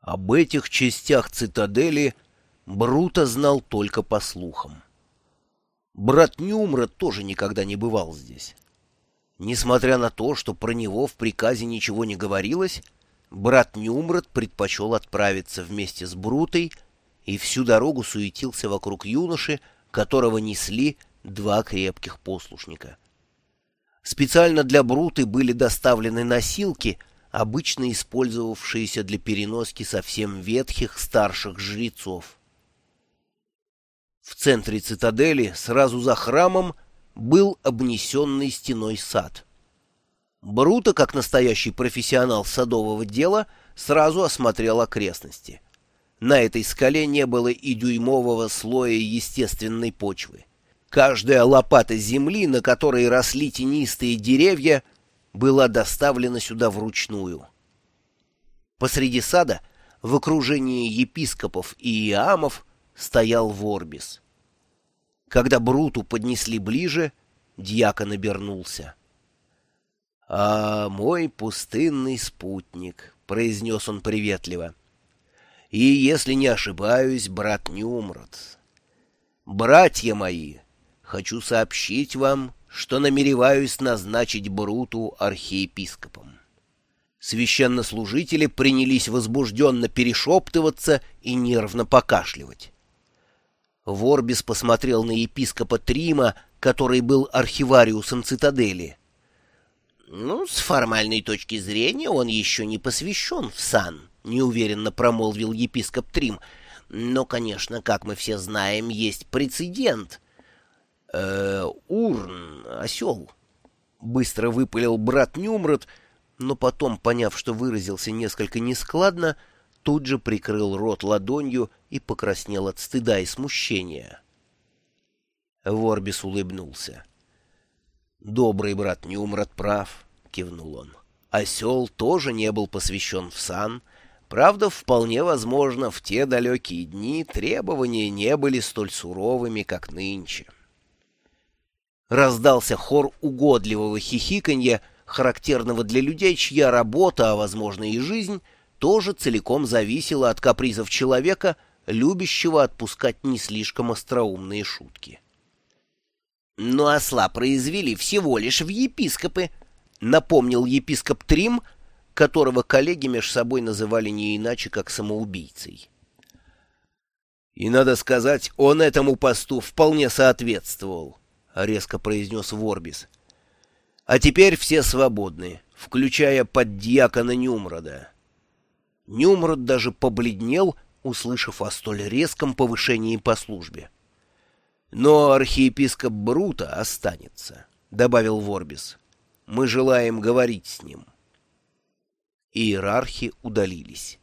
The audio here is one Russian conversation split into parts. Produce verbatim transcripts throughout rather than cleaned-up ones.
Об этих частях цитадели Бруто знал только по слухам. Брат Нюмрод тоже никогда не бывал здесь. Несмотря на то, что про него в приказе ничего не говорилось, брат Нюмрод предпочел отправиться вместе с Брутой и всю дорогу суетился вокруг юноши, которого несли два крепких послушника. Специально для Бруты были доставлены носилки, обычно использовавшиеся для переноски совсем ветхих старших жрецов. В центре цитадели, сразу за храмом, был обнесенный стеной сад. Бруто, как настоящий профессионал садового дела, сразу осмотрел окрестности. На этой скале не было и дюймового слоя естественной почвы. Каждая лопата земли, на которой росли тенистые деревья, была доставлена сюда вручную. Посреди сада, в окружении епископов и иамов, стоял Ворбис. Когда Бруту поднесли ближе, дьякон обернулся. — А мой пустынный спутник, — произнес он приветливо, — и, если не ошибаюсь, брат Нюмрод. Братья мои, хочу сообщить вам, что намереваюсь назначить Бруту архиепископом. Священнослужители принялись возбужденно перешептываться и нервно покашливать. Ворбис посмотрел на епископа Трима, который был архивариусом цитадели. — Ну, с формальной точки зрения он еще не посвящен в сан, — неуверенно промолвил епископ Трим. — Но, конечно, как мы все знаем, есть прецедент. Э, Урн, осел, — быстро выпалил брат Нюмрод, но потом, поняв, что выразился несколько нескладно, тут же прикрыл рот ладонью и покраснел от стыда и смущения. Ворбис улыбнулся. «Добрый брат Нюмрод прав», — кивнул он. «Осел тоже не был посвящен в сан. Правда, вполне возможно, в те далекие дни требования не были столь суровыми, как нынче». Раздался хор угодливого хихиканья, характерного для людей, чья работа, а, возможно, и жизнь, тоже целиком зависела от капризов человека, любящего отпускать не слишком остроумные шутки. «Но осла произвели всего лишь в епископы», — напомнил епископ Трим, которого коллеги меж собой называли не иначе, как самоубийцей. «И, надо сказать, он этому посту вполне соответствовал», — резко произнес Ворбис. «А теперь все свободны, включая поддьякона Нюмрода». Нюмрод даже побледнел, услышав о столь резком повышении по службе. «Но архиепископ Бруто останется», — добавил Ворбис. «Мы желаем говорить с ним». Иерархи удалились.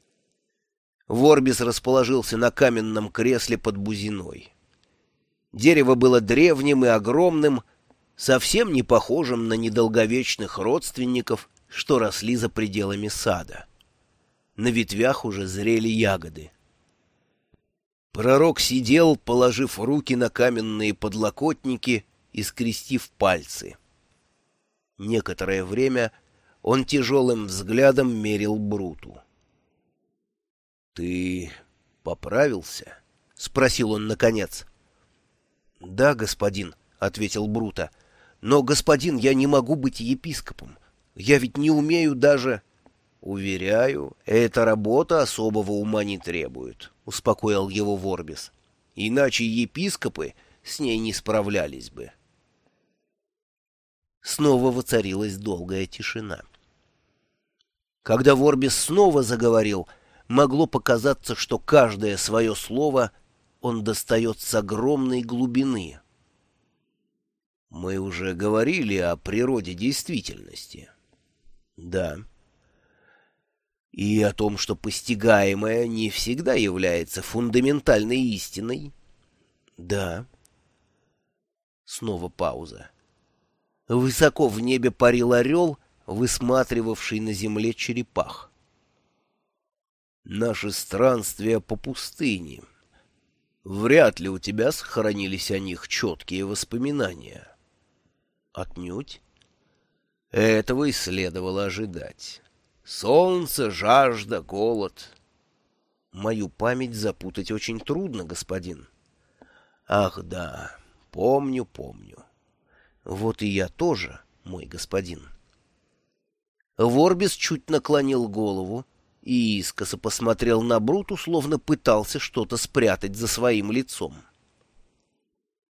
Ворбис расположился на каменном кресле под бузиной. Дерево было древним и огромным, совсем не похожим на недолговечных родственников, что росли за пределами сада. На ветвях уже зрели ягоды. Пророк сидел, положив руки на каменные подлокотники и скрестив пальцы. Некоторое время он тяжелым взглядом мерил Бруту. — Ты поправился? — спросил он наконец. — Да, господин, — ответил Бруто. — Но, господин, я не могу быть епископом. Я ведь не умею даже... — Уверяю, эта работа особого ума не требует, — успокоил его Ворбис. — Иначе епископы с ней не справлялись бы. Снова воцарилась долгая тишина. Когда Ворбис снова заговорил, могло показаться, что каждое свое слово он достает с огромной глубины. Мы уже говорили о природе действительности. Да. И о том, что постигаемое не всегда является фундаментальной истиной. Да. Снова пауза. Высоко в небе парил орел, высматривавший на земле черепах. Наши странствия по пустыне. Вряд ли у тебя сохранились о них четкие воспоминания. Отнюдь. Этого и следовало ожидать. Солнце, жажда, голод. Мою память запутать очень трудно, господин. Ах да, помню, помню. Вот и я тоже, мой господин. Ворбис чуть наклонил голову и искоса посмотрел на Бруту, словно пытался что-то спрятать за своим лицом.